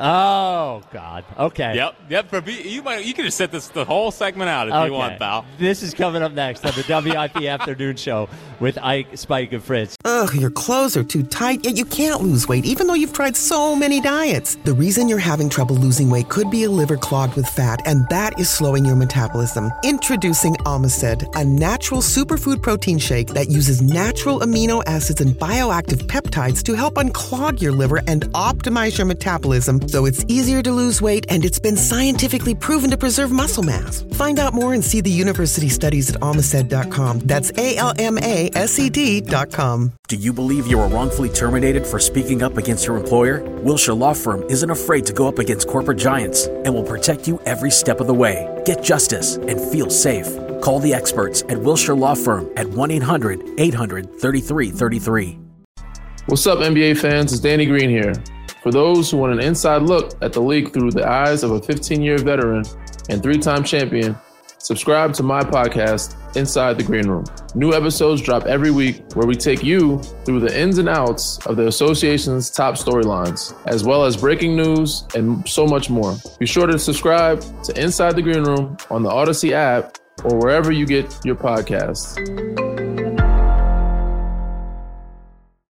Oh, God. Okay. Yep. You could just set the whole segment out if you want, pal. This is coming up next on the WIP Afternoon Show with Ike, Spike, and Fritz. Ugh, your clothes are too tight, yet you can't lose weight, even though you've tried so many diets. The reason you're having trouble losing weight could be a liver clogged with fat, and that is slowing your metabolism. Introducing Omicid, a natural superfood protein shake that uses natural amino acids and bioactive peptides to help unclog your liver and optimize your metabolism so it's easier to lose weight, and it's been scientifically proven to preserve muscle mass. Find out more and see the university studies at Omicid.com. That's ALMASED.com. Do you believe you were wrongfully terminated for speaking up against your employer? Wilshire Law Firm isn't afraid to go up against corporate giants and will protect you every step of the way. Get justice and feel safe. Call the experts at Wilshire Law Firm at 1-800-800-3333. What's up, NBA fans? It's Danny Green here. For those who want an inside look at the league through the eyes of a 15-year veteran and 3-time champion, subscribe to my podcast, Inside the Green Room. New episodes drop every week where we take you through the ins and outs of the association's top storylines, as well as breaking news and so much more. Be sure to subscribe to Inside the Green Room on the Odyssey app or wherever you get your podcasts.